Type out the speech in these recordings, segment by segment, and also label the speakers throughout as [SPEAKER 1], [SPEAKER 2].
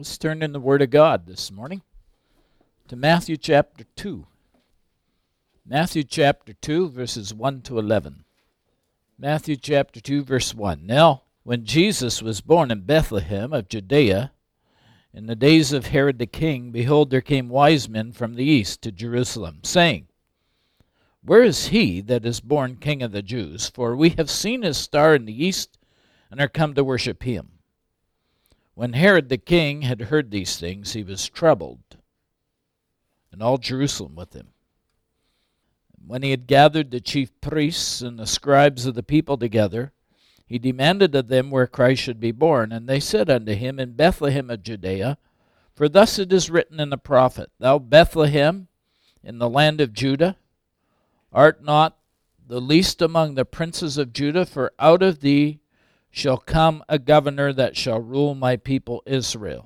[SPEAKER 1] Let's turn in the Word of God this morning to Matthew chapter 2. Matthew chapter 2, verses 1 to 11. Matthew chapter 2, verse 1. Now, when Jesus was born in Bethlehem of Judea, in the days of Herod the king, behold, there came wise men from the east to Jerusalem, saying, Where is he that is born King of the Jews? For we have seen his star in the east, and are come to worship him. When Herod the king had heard these things, he was troubled, and all Jerusalem with him. When he had gathered the chief priests and the scribes of the people together, he demanded of them where Christ should be born. And they said unto him, In Bethlehem of Judea, for thus it is written in the prophet, Thou Bethlehem, in the land of Judah, art not the least among the princes of Judah, for out of thee shall come a governor that shall rule my people Israel.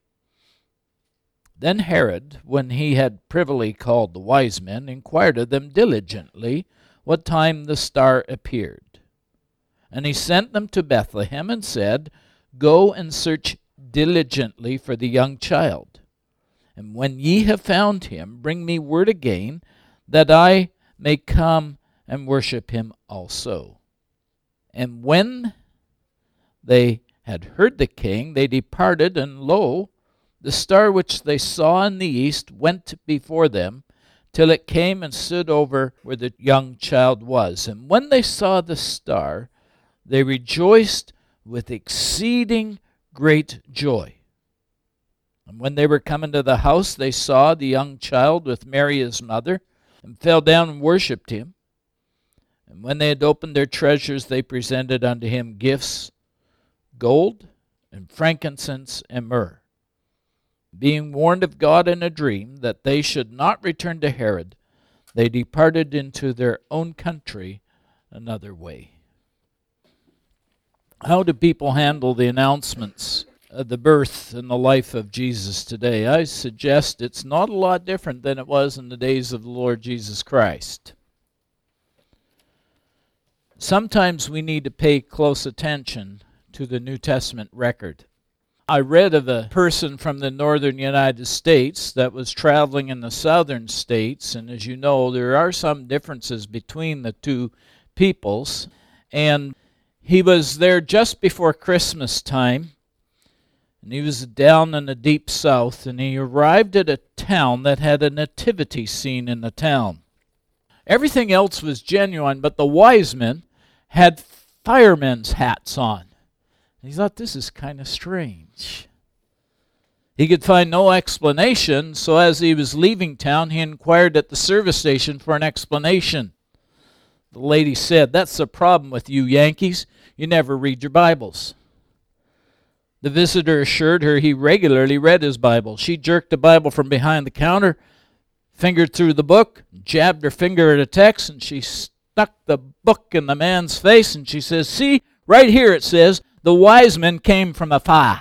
[SPEAKER 1] Then Herod, when he had privily called the wise men, inquired of them diligently what time the star appeared. And he sent them to Bethlehem, and said, Go and search diligently for the young child. And when ye have found him, bring me word again, that I may come and worship him also. And when they had heard the king, they departed, and lo, the star which they saw in the east went before them, till it came and stood over where the young child was. And when they saw the star, they rejoiced with exceeding great joy. And when they were come into the house, they saw the young child with Mary his mother, and fell down and worshipped him. And when they had opened their treasures, they presented unto him gifts, gold and frankincense and myrrh. Being warned of God in a dream that they should not return to Herod, they departed into their own country another way. How do people handle the announcements of the birth and the life of Jesus today? I suggest it's not a lot different than it was in the days of the Lord Jesus Christ. Sometimes we need to pay close attention to the New Testament record. I read of a person from the northern United States that was traveling in the southern states, and as you know, there are some differences between the two peoples, and he was there just before Christmas time, and he was down in the deep south, and he arrived at a town that had a nativity scene in the town. Everything else was genuine, but the wise men had firemen's hats on. He thought, this is kind of strange. He could find no explanation, so as he was leaving town, he inquired at the service station for an explanation. The lady said, That's the problem with you Yankees. You never read your Bibles. The visitor assured her he regularly read his Bible. She jerked the Bible from behind the counter, fingered through the book, jabbed her finger at a text, and she stuck the book in the man's face, and she says, See, right here it says, the wise men came from afar.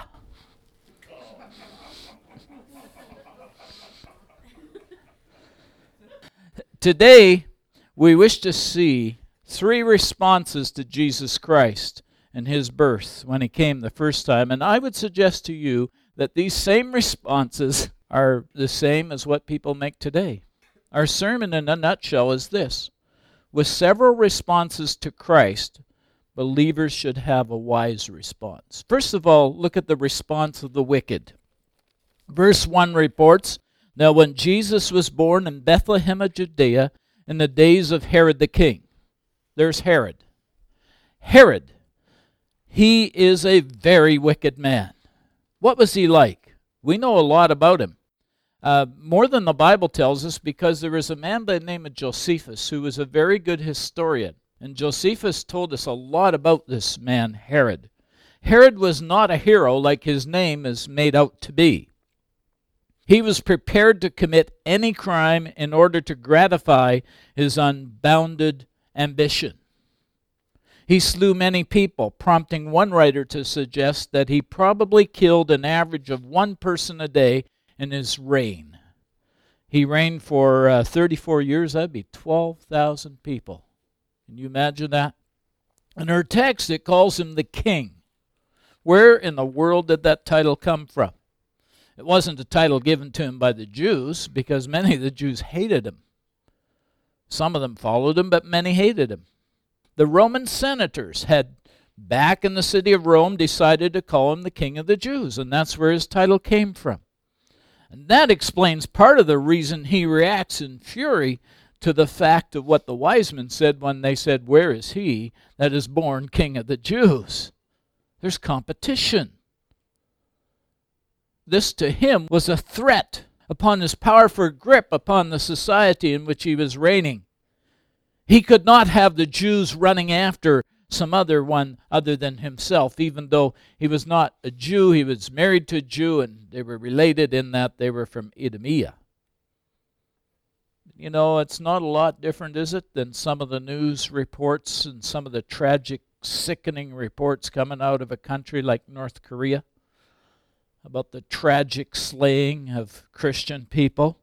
[SPEAKER 1] Today, we wish to see three responses to Jesus Christ and his birth when he came the first time. And I would suggest to you that these same responses are the same as what people make today. Our sermon in a nutshell is this. With several responses to Christ, believers should have a wise response. First of all, look at the response of the wicked. Verse 1 reports, Now when Jesus was born in Bethlehem of Judea in the days of Herod the king. There's Herod. Herod, he is a very wicked man. What was he like? We know a lot about him. More than the Bible tells us, because there was a man by the name of Josephus who was a very good historian. And Josephus told us a lot about this man, Herod. Herod was not a hero like his name is made out to be. He was prepared to commit any crime in order to gratify his unbounded ambition. He slew many people, prompting one writer to suggest that he probably killed an average of one person a day in his reign. He reigned for 34 years. That'd be 12,000 people. Can you imagine that? In her text, it calls him the king. Where in the world did that title come from? It wasn't a title given to him by the Jews, because many of the Jews hated him. Some of them followed him, but many hated him. The Roman senators had, back in the city of Rome, decided to call him the King of the Jews, and that's where his title came from. And that explains part of the reason he reacts in fury to the fact of what the wise men said when they said, "Where is he that is born King of the Jews?" There's competition. This to him was a threat upon his powerful grip upon the society in which he was reigning. He could not have the Jews running after some other one other than himself, even though he was not a Jew. He was married to a Jew, and they were related in that they were from Idumea. You know, it's not a lot different, is it, than some of the news reports and some of the tragic, sickening reports coming out of a country like North Korea about the tragic slaying of Christian people.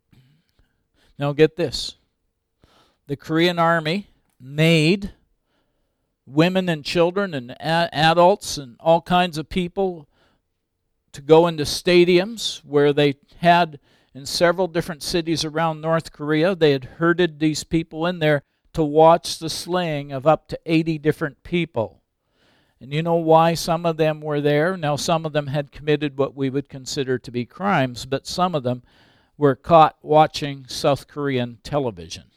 [SPEAKER 1] Now get this. The Korean army made women and children and adults and all kinds of people to go into stadiums where they had, in several different cities around North Korea, they had herded these people in there to watch the slaying of up to 80 different people. And you know why some of them were there? Now, some of them had committed what we would consider to be crimes, but some of them were caught watching South Korean television.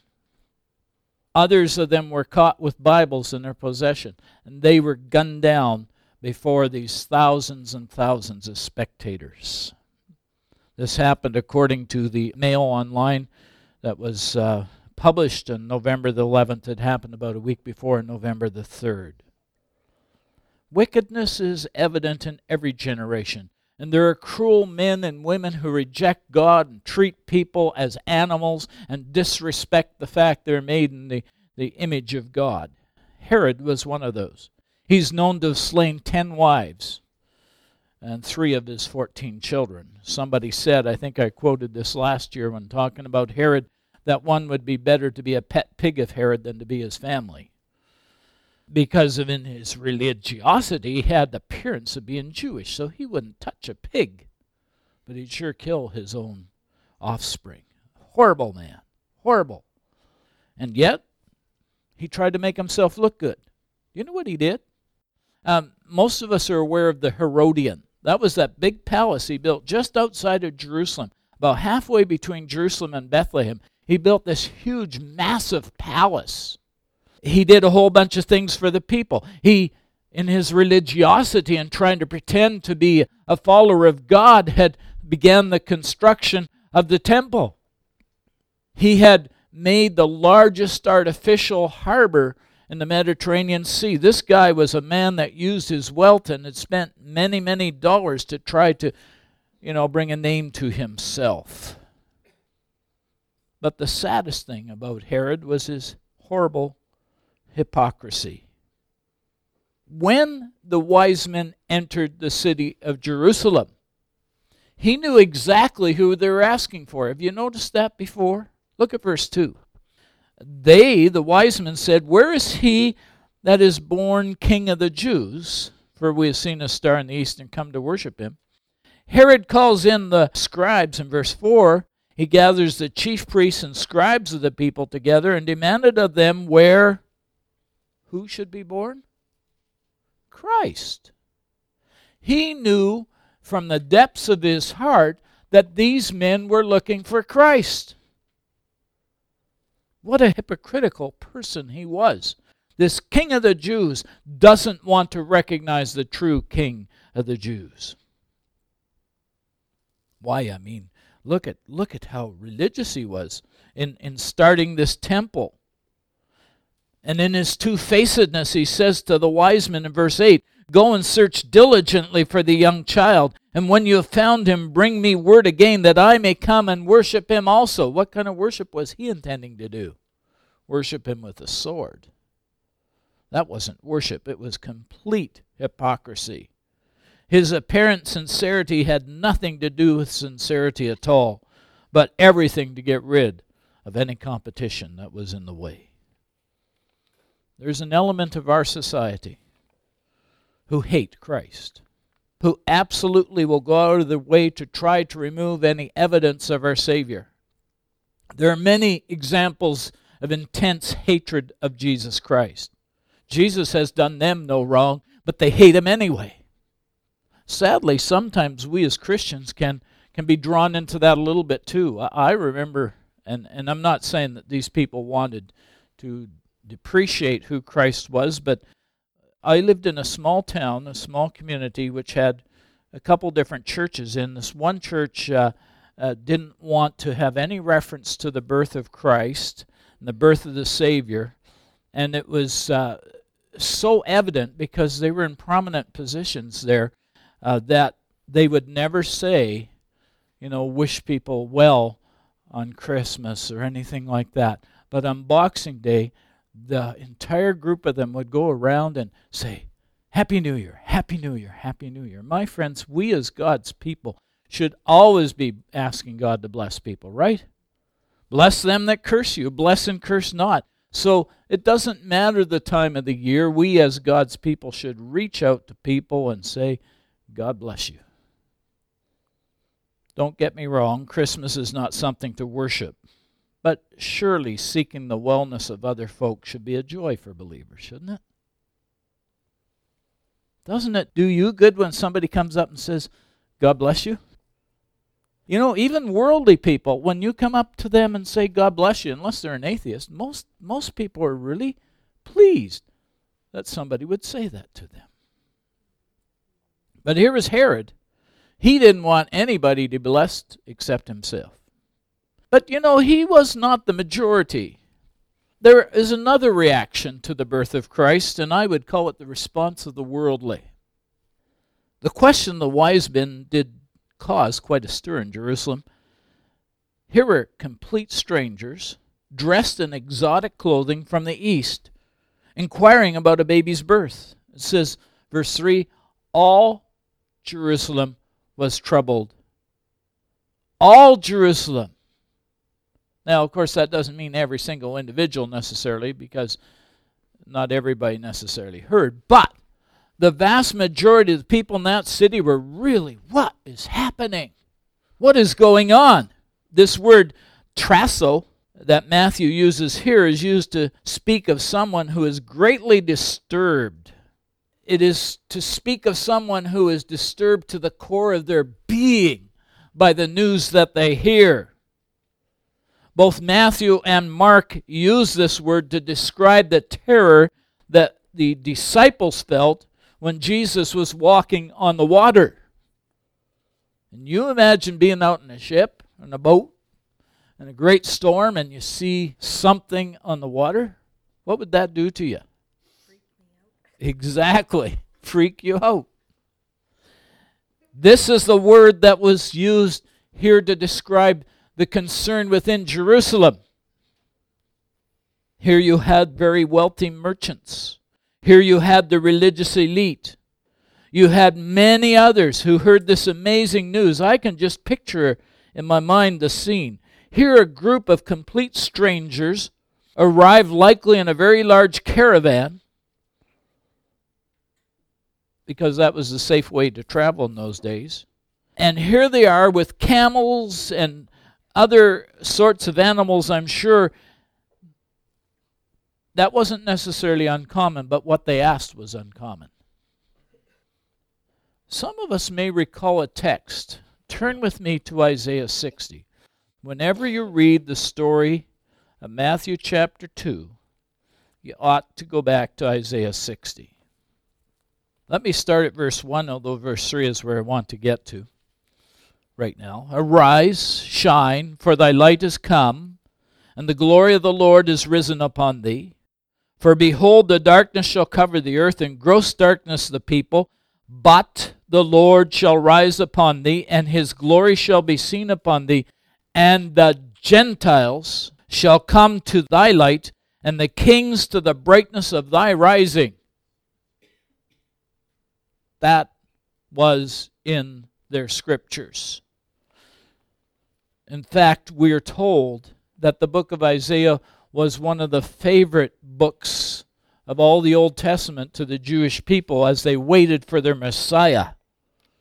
[SPEAKER 1] Others of them were caught with Bibles in their possession, and they were gunned down before these thousands and thousands of spectators. This happened according to the Mail Online that was published on November the 11th. It happened about a week before, November the 3rd. Wickedness is evident in every generation, and there are cruel men and women who reject God and treat people as animals and disrespect the fact they're made in the image of God. Herod was one of those. He's known to have slain 10 wives and 3 of his 14 children. Somebody said, I think I quoted this last year when talking about Herod, that one would be better to be a pet pig of Herod than to be his family. Because of in his religiosity, he had the appearance of being Jewish, so he wouldn't touch a pig, but he'd sure kill his own offspring. Horrible man, horrible. And yet, he tried to make himself look good. You know what he did? Most of us are aware of the Herodian. That was that big palace he built just outside of Jerusalem, about halfway between Jerusalem and Bethlehem. He built this huge, massive palace. He did a whole bunch of things for the people. He, in his religiosity and trying to pretend to be a follower of God, had began the construction of the temple. He had made the largest artificial harbor in the Mediterranean Sea. This guy was a man that used his wealth and had spent many, many dollars to try to, bring a name to himself. But the saddest thing about Herod was his horrible hypocrisy. When the wise men entered the city of Jerusalem, he knew exactly who they were asking for. Have you noticed that before? Look at verse 2. They, the wise men, said, "Where is he that is born King of the Jews? For we have seen a star in the east and come to worship him." Herod calls in the scribes in verse 4. He gathers the chief priests and scribes of the people together and demanded of them who should be born? Christ. He knew from the depths of his heart that these men were looking for Christ. What a hypocritical person he was. This King of the Jews doesn't want to recognize the true King of the Jews. Why? Look at how religious he was in starting this temple. And in his two-facedness, he says to the wise men in verse 8, "Go and search diligently for the young child, and when you have found him, bring me word again that I may come and worship him also." What kind of worship was he intending to do? Worship him with a sword. That wasn't worship. It was complete hypocrisy. His apparent sincerity had nothing to do with sincerity at all, but everything to get rid of any competition that was in the way. There's an element of our society who hate Christ. who absolutely will go out of their way to try to remove any evidence of our Savior. There are many examples of intense hatred of Jesus Christ. Jesus has done them no wrong, but they hate him anyway. Sadly, sometimes we as Christians can be drawn into that a little bit too. I remember, and I'm not saying that these people wanted to depreciate who Christ was, but I lived in a small town, a small community, which had a couple different churches. And this one church didn't want to have any reference to the birth of Christ and the birth of the Savior. And it was so evident because they were in prominent positions there that they would never say, wish people well on Christmas or anything like that. But on Boxing Day, the entire group of them would go around and say, Happy New Year, Happy New Year, Happy New Year. My friends, we as God's people should always be asking God to bless people, right? Bless them that curse you, bless and curse not. So it doesn't matter the time of the year. We as God's people should reach out to people and say, God bless you. Don't get me wrong, Christmas is not something to worship. But surely seeking the wellness of other folk should be a joy for believers, shouldn't it? Doesn't it do you good when somebody comes up and says, God bless you? Even worldly people, when you come up to them and say, God bless you, unless they're an atheist, most people are really pleased that somebody would say that to them. But here is Herod. He didn't want anybody to be blessed except himself. But he was not the majority. There is another reaction to the birth of Christ, and I would call it the response of the worldly. The question the wise men did cause quite a stir in Jerusalem. Here were complete strangers, dressed in exotic clothing from the east, inquiring about a baby's birth. It says, verse 3, all Jerusalem was troubled. All Jerusalem. Now, of course, that doesn't mean every single individual necessarily, because not everybody necessarily heard. But the vast majority of the people in that city were really, what is happening? What is going on? This word trasso that Matthew uses here is used to speak of someone who is greatly disturbed. It is to speak of someone who is disturbed to the core of their being by the news that they hear. Both Matthew and Mark use this word to describe the terror that the disciples felt when Jesus was walking on the water. And you imagine being out in a ship, in a boat, in a great storm, and you see something on the water? What would that do to you?
[SPEAKER 2] Freak me out.
[SPEAKER 1] Exactly. Freak you out. This is the word that was used here to describe the concern within Jerusalem. Here you had very wealthy merchants. Here you had the religious elite. You had many others who heard this amazing news. I can just picture in my mind the scene. Here a group of complete strangers arrived likely in a very large caravan, because that was the safe way to travel in those days. And here they are with camels and other sorts of animals, I'm sure. That wasn't necessarily uncommon, but what they asked was uncommon. Some of us may recall a text. Turn with me to Isaiah 60. Whenever you read the story of Matthew chapter 2, you ought to go back to Isaiah 60. Let me start at verse 1, although verse 3 is where I want to get to right now. Arise, shine, for thy light is come, and the glory of the Lord is risen upon thee. For behold, the darkness shall cover the earth, and gross darkness the people. But the Lord shall rise upon thee, and his glory shall be seen upon thee. And the Gentiles shall come to thy light, and the kings to the brightness of thy rising. That was in their scriptures. In fact, we are told that the book of Isaiah was one of the favorite books of all the Old Testament to the Jewish people as they waited for their Messiah.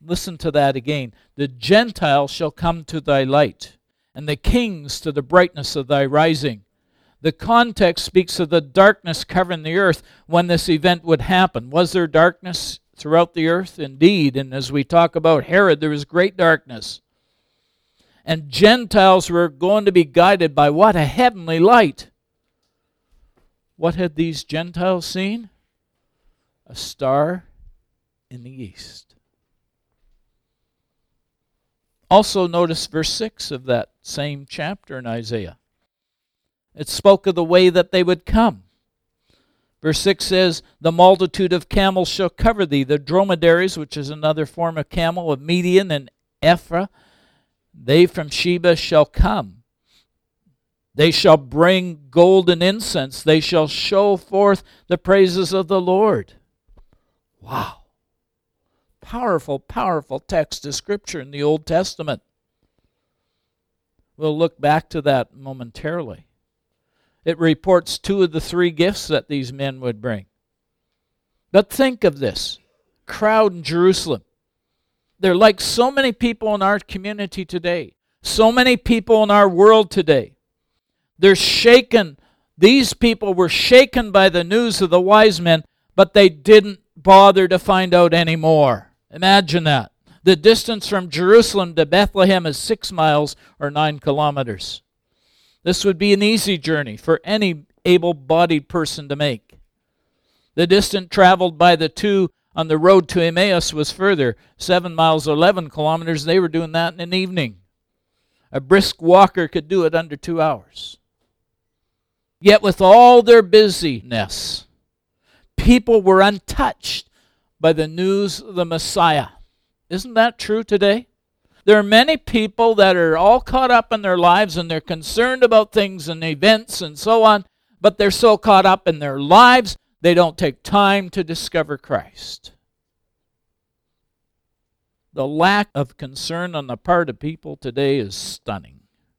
[SPEAKER 1] Listen to that again. The Gentiles shall come to thy light, and the kings to the brightness of thy rising. The context speaks of the darkness covering the earth when this event would happen. Was there darkness throughout the earth? Indeed. And as we talk about Herod, there was great darkness. And Gentiles were going to be guided by what? A heavenly light. What had these Gentiles seen? A star in the east. Also notice verse 6 of that same chapter in Isaiah. It spoke of the way that they would come. Verse 6 says, the multitude of camels shall cover thee, the dromedaries, which is another form of camel, of Median and Ephah, they from Sheba shall come. They shall bring gold and incense. They shall show forth the praises of the Lord. Wow. Powerful, powerful text of Scripture in the Old Testament. We'll look back to that momentarily. It reports 2 of the 3 gifts that these men would bring. But think of this crowd in Jerusalem. They're like so many people in our community today, so many people in our world today. They're shaken. These people were shaken by the news of the wise men, but they didn't bother to find out any more. Imagine that. The distance from Jerusalem to Bethlehem is 6 miles or 9 kilometers. This would be an easy journey for any able-bodied person to make. The distance traveled by the 2 on the road to Emmaus was further, 7 miles, 11 kilometers. They were doing that in an evening. A brisk walker could do it under 2 hours. Yet with all their busyness, people were untouched by the news of the Messiah. Isn't that true today? There are many people that are all caught up in their lives and they're concerned about things and events and so on, but they're so caught up in their lives, they don't take time to discover Christ. The lack of concern on the part of people today is stunning.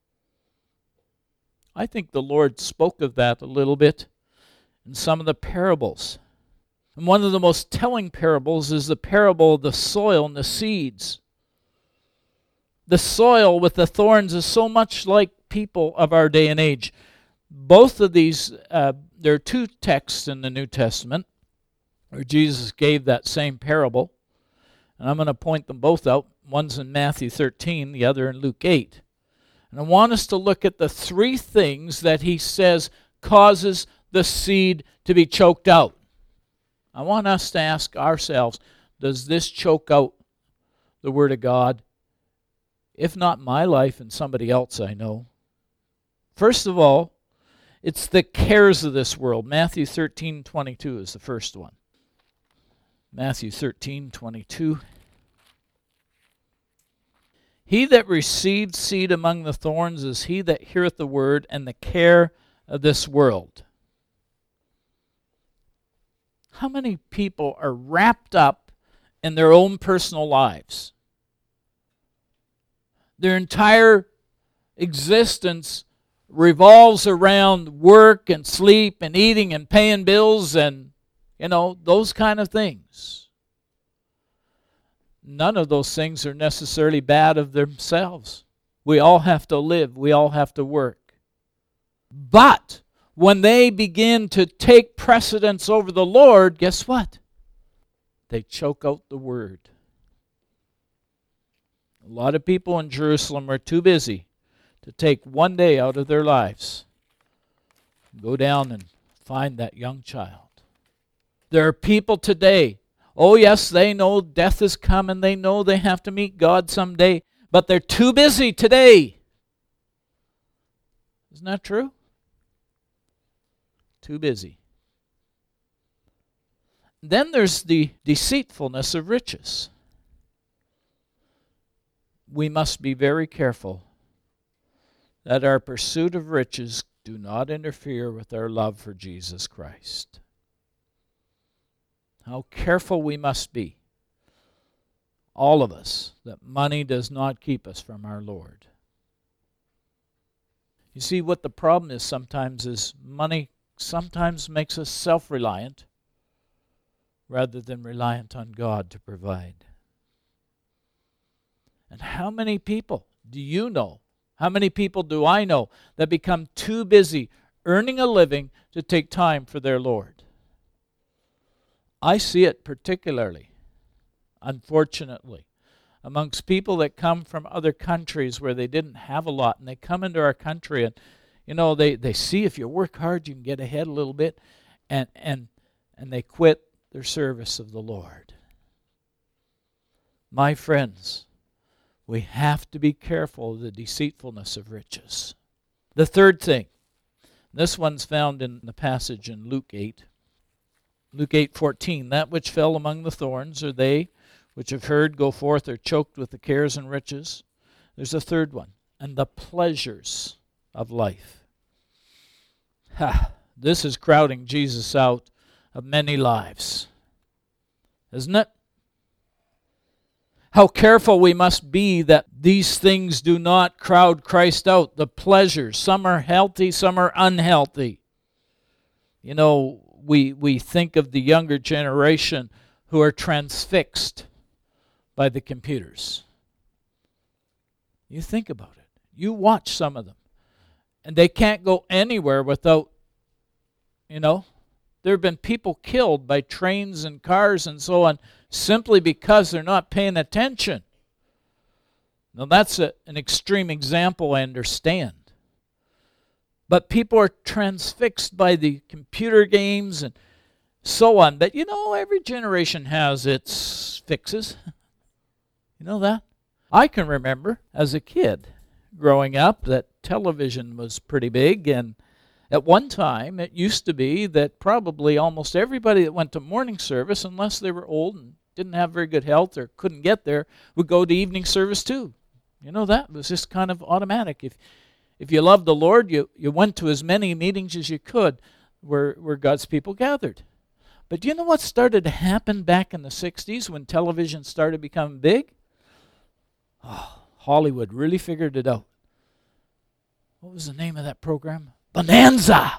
[SPEAKER 1] I think the Lord spoke of that a little bit in some of the parables. And one of the most telling parables is the parable of the soil and the seeds. The soil with the thorns is so much like people of our day and age. Both of these, there are 2 texts in the New Testament where Jesus gave that same parable. And I'm going to point them both out. One's in Matthew 13, the other in Luke 8. And I want us to look at the 3 things that he says causes the seed to be choked out. I want us to ask ourselves, does this choke out the Word of God? If not my life and somebody else I know. First of all, it's the cares of this world. Matthew 13:22 is the first one. Matthew 13:22. He that received seed among the thorns is he that heareth the word, and the care of this world. How many people are wrapped up in their own personal lives? Their entire existence revolves around work and sleep and eating and paying bills and, those kind of things. None of those things are necessarily bad of themselves. We all have to live. We all have to work. But when they begin to take precedence over the Lord, guess what? They choke out the word. A lot of people in Jerusalem are too busy to take one day out of their lives, go down and find that young child. There are people today, oh yes, they know death is coming, they know they have to meet God someday, but they're too busy today. Isn't that true? Too busy. Then there's the deceitfulness of riches. We must be very careful that our pursuit of riches do not interfere with our love for Jesus Christ. How careful we must be, all of us, that money does not keep us from our Lord. You see, what the problem is sometimes is money sometimes makes us self-reliant rather than reliant on God to provide. And how many people do you know? How many people do I know that become too busy earning a living to take time for their Lord? I see it particularly, unfortunately, amongst people that come from other countries where they didn't have a lot, and they come into our country, and they see if you work hard you can get ahead a little bit, and they quit their service of the Lord. My friends, we have to be careful of the deceitfulness of riches. The third thing, this one's found in the passage in Luke 8. Luke 8:14, that which fell among the thorns are they which have heard go forth are choked with the cares and riches. There's a third one, and the pleasures of life. This is crowding Jesus out of many lives, isn't it? How careful we must be that these things do not crowd Christ out. The pleasures, some are healthy, some are unhealthy. We think of the younger generation who are transfixed by the computers. You think about it. You watch some of them, and they can't go anywhere without, there have been people killed by trains and cars and so on simply because they're not paying attention. Now that's an extreme example, I understand. But people are transfixed by the computer games and so on. But every generation has its fixes. You know that? I can remember as a kid growing up that television was pretty big, and at one time it used to be that probably almost everybody that went to morning service, unless they were old and didn't have very good health or couldn't get there, would go to evening service too. That was just kind of automatic. If you loved the Lord, you went to as many meetings as you could where God's people gathered. But do you know what started to happen back in the 60s when television started becoming big? Hollywood really figured it out. What was the name of that program? Bonanza!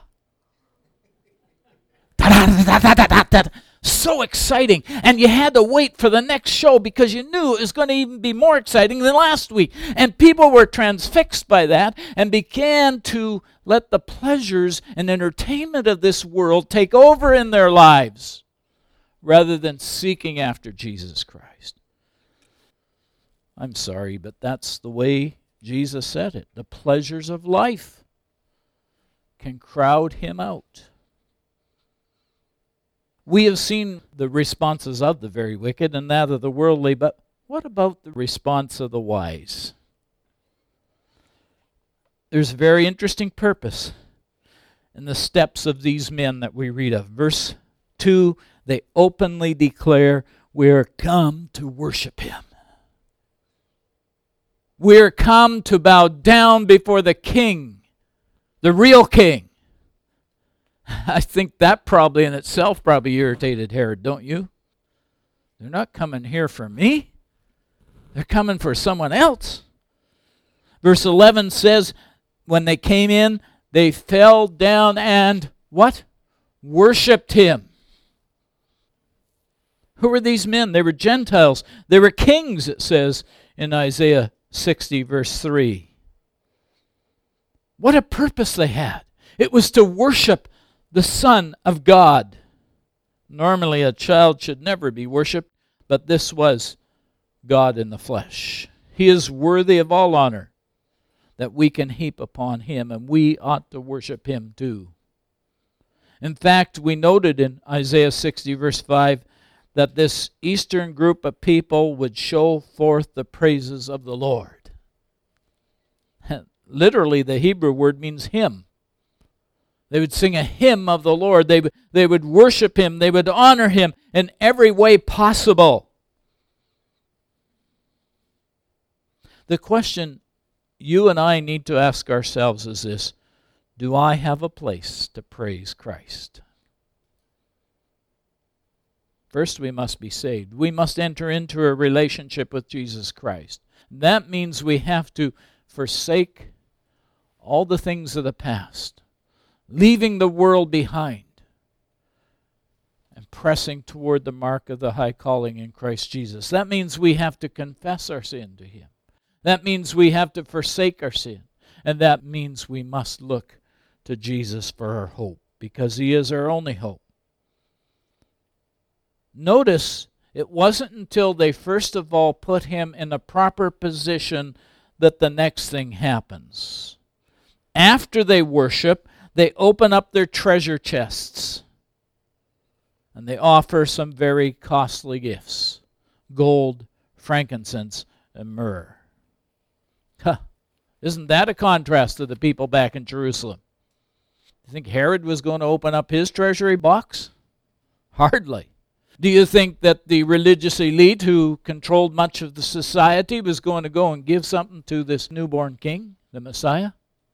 [SPEAKER 1] So exciting. And you had to wait for the next show because you knew it was going to even be more exciting than last week. And people were transfixed by that and began to let the pleasures and entertainment of this world take over in their lives rather than seeking after Jesus Christ. I'm sorry, but that's the way Jesus said it. The pleasures of life can crowd him out. We have seen the responses of the very wicked and that of the worldly, but what about the response of the wise? There's a very interesting purpose in the steps of these men that we read of. Verse 2, they openly declare, "We're come to worship him. We're come to bow down before the King, the real King." I think that probably in itself irritated Herod, don't you? They're not coming here for me. They're coming for someone else. Verse 11 says, when they came in, they fell down and what? Worshipped him. Who were these men? They were Gentiles. They were kings, it says in Isaiah 60, verse 3. What a purpose they had. It was to worship the Son of God. Normally a child should never be worshipped, but this was God in the flesh. He is worthy of all honor that we can heap upon him, and we ought to worship him too. In fact, we noted in Isaiah 60, verse 5, that this eastern group of people would show forth the praises of the Lord. Literally, the Hebrew word means hymn. They would sing a hymn of the Lord. They would worship him. They would honor him in every way possible. The question you and I need to ask ourselves is this: do I have a place to praise Christ? First, we must be saved. We must enter into a relationship with Jesus Christ. That means we have to forsake all the things of the past, leaving the world behind, and pressing toward the mark of the high calling in Christ Jesus. That means we have to confess our sin to him. That means we have to forsake our sin. And that means we must look to Jesus for our hope, because He is our only hope. Notice, it wasn't until they first of all put Him in a proper position that the next thing happens. After they worship, they open up their treasure chests and they offer some very costly gifts: gold, frankincense, and myrrh. Isn't that a contrast to the people back in Jerusalem? You think Herod was going to open up his treasury box? Hardly. Do you think that the religious elite who controlled much of the society was going to go and give something to this newborn king, the Messiah?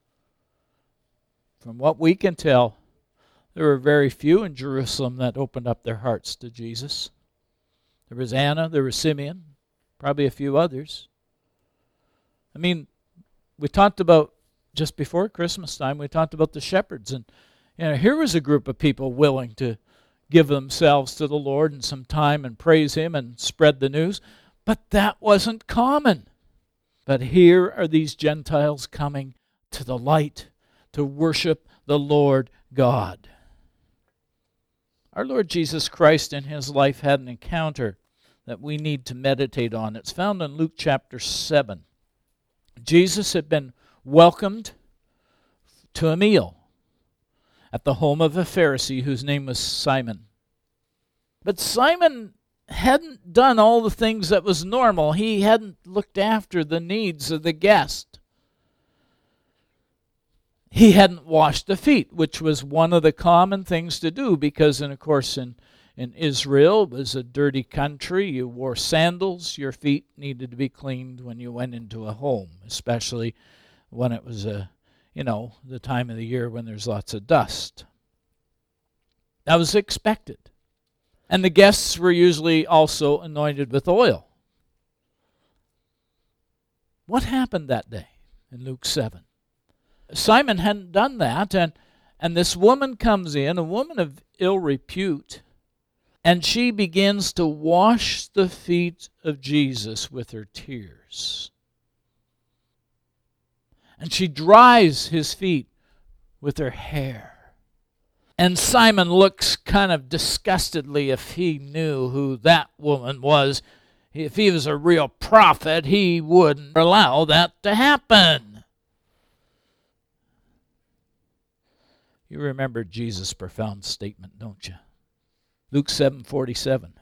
[SPEAKER 1] From what we can tell, there were very few in Jerusalem that opened up their hearts to Jesus. There was Anna, there was Simeon, probably a few others. I mean, we talked about, just before Christmas time, we talked about the shepherds. And here was a group of people willing to give themselves to the Lord and some time and praise Him and spread the news. But that wasn't common. But here are these Gentiles coming to the light to worship the Lord God. Our Lord Jesus Christ in His life had an encounter that we need to meditate on. It's found in Luke chapter 7. Jesus had been welcomed to a meal at the home of a Pharisee whose name was Simon. But Simon hadn't done all the things that was normal. He hadn't looked after the needs of the guest. He hadn't washed the feet, which was one of the common things to do, because, of course, in Israel, it was a dirty country. You wore sandals. Your feet needed to be cleaned when you went into a home, especially when it was the time of the year when there's lots of dust. That was expected. And the guests were usually also anointed with oil. What happened that day in Luke 7? Simon hadn't done that, and this woman comes in, a woman of ill repute, and she begins to wash the feet of Jesus with her tears. And she dries His feet with her hair. And Simon looks kind of disgustedly. If he knew who that woman was, if he was a real prophet, he wouldn't allow that to happen. You remember Jesus' profound statement, don't you? Luke 7:47.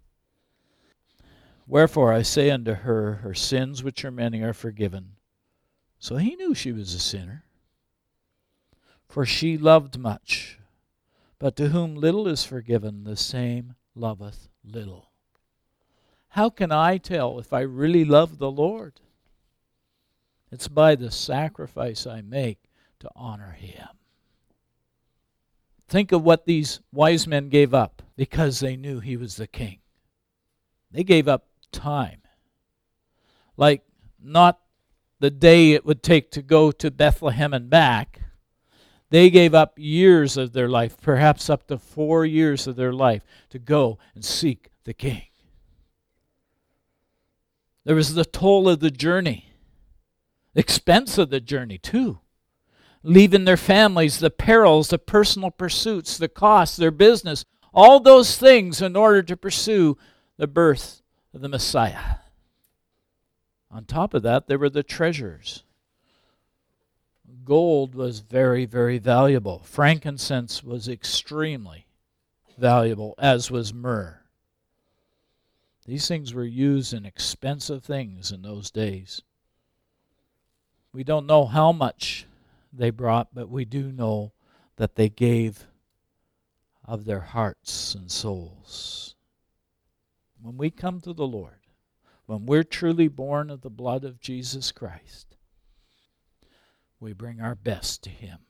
[SPEAKER 1] Wherefore I say unto her, her sins, which are many, are forgiven. So He knew she was a sinner. For she loved much. But to whom little is forgiven, the same loveth little. How can I tell if I really love the Lord? It's by the sacrifice I make to honor Him. Think of what these wise men gave up because they knew He was the King. They gave up time. Like not the day it would take to go to Bethlehem and back. They gave up years of their life, perhaps up to 4 years of their life, to go and seek the King. There was the toll of the journey, the expense of the journey too. Leaving their families, the perils, the personal pursuits, the costs, their business, all those things in order to pursue the birth of the Messiah. On top of that, there were the treasures. Gold was very, very valuable. Frankincense was extremely valuable, as was myrrh. These things were used in expensive things in those days. We don't know how much they brought, but we do know that they gave of their hearts and souls. When we come to the Lord, when we're truly born of the blood of Jesus Christ, we bring our best to Him.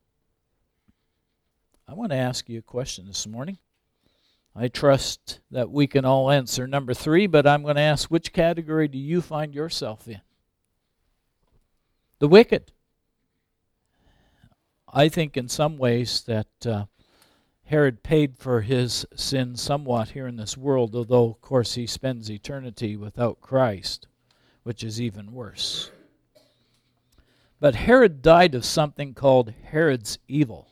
[SPEAKER 1] I want to ask you a question this morning. I trust that we can all answer number 3, but I'm going to ask, which category do you find yourself in? The wicked. I think in some ways that Herod paid for his sin somewhat here in this world, although, of course, he spends eternity without Christ, which is even worse. But Herod died of something called Herod's evil.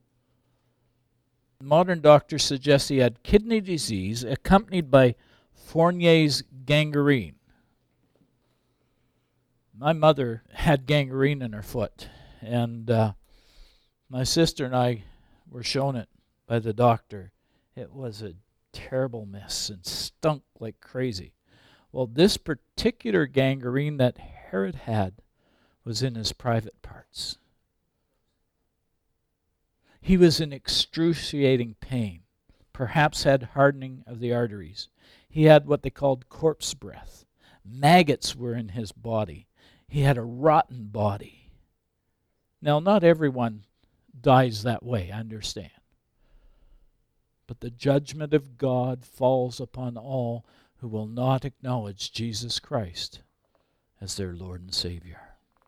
[SPEAKER 1] Modern doctors suggest he had kidney disease accompanied by Fournier's gangrene. My mother had gangrene in her foot, and my sister and I were shown it by the doctor. It was a terrible mess and stunk like crazy. Well, this particular gangrene that Herod had was in his private parts. He was in excruciating pain, perhaps had hardening of the arteries. He had what they called corpse breath. Maggots were in his body. He had a rotten body. Now, not everyone dies that way, I understand. But the judgment of God falls upon all who will not acknowledge Jesus Christ as their Lord and Savior.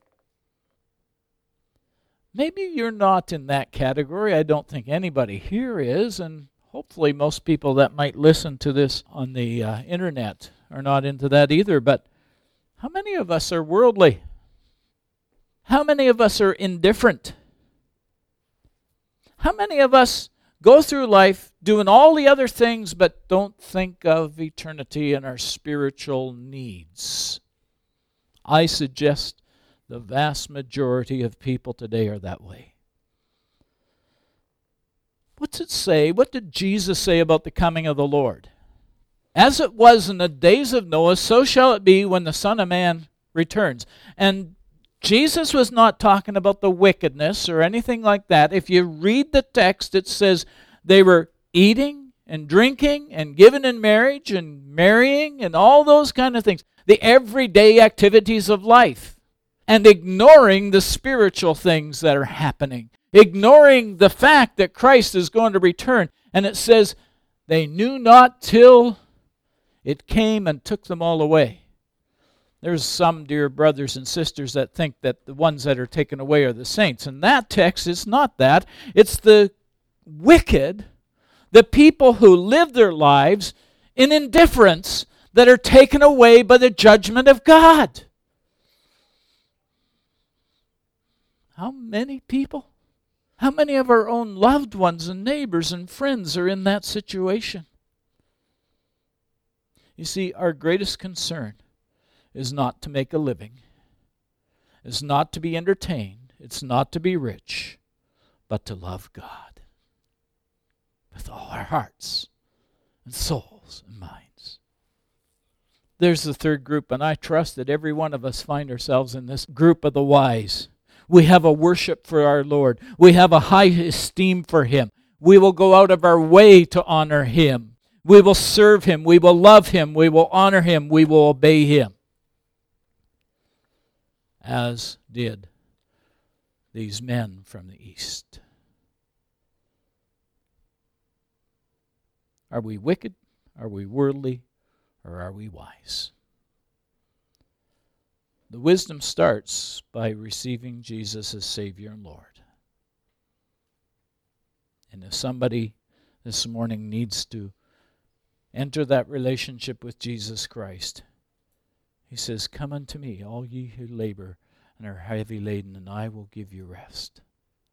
[SPEAKER 1] Maybe you're not in that category. I don't think anybody here is, and hopefully most people that might listen to this on the internet are not into that either. But how many of us are worldly? How many of us are indifferent? How many of us go through life doing all the other things but don't think of eternity and our spiritual needs? I suggest the vast majority of people today are that way. What's it say? What did Jesus say about the coming of the Lord? As it was in the days of Noah, so shall it be when the Son of Man returns. And Jesus was not talking about the wickedness or anything like that. If you read the text, it says they were eating and drinking and giving in marriage and marrying and all those kind of things. The everyday activities of life. And ignoring the spiritual things that are happening. Ignoring the fact that Christ is going to return. And it says, they knew not till it came and took them all away. There's some dear brothers and sisters that think that the ones that are taken away are the saints. And that text is not that. It's the wicked, the people who live their lives in indifference that are taken away by the judgment of God. How many people? How many of our own loved ones and neighbors and friends are in that situation? You see, our greatest concern is not to make a living. It's not to be entertained. It's not to be rich, but to love God with all our hearts and souls and minds. There's the third group, and I trust that every one of us find ourselves in this group of the wise. We have a worship for our Lord. We have a high esteem for Him. We will go out of our way to honor Him. We will serve Him. We will love Him. We will honor Him. We will obey Him. As did these men from the east. Are we wicked? Are we worldly? Or are we wise? The wisdom starts by receiving Jesus as Savior and Lord. And if somebody this morning needs to enter that relationship with Jesus Christ, He says, come unto me, all ye who labor and are heavy laden, and I will give you rest.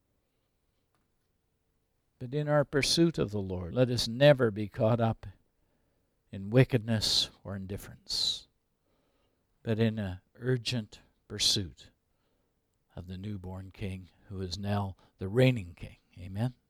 [SPEAKER 1] But in our pursuit of the Lord, let us never be caught up in wickedness or indifference, but in an urgent pursuit of the newborn King who is now the reigning King. Amen.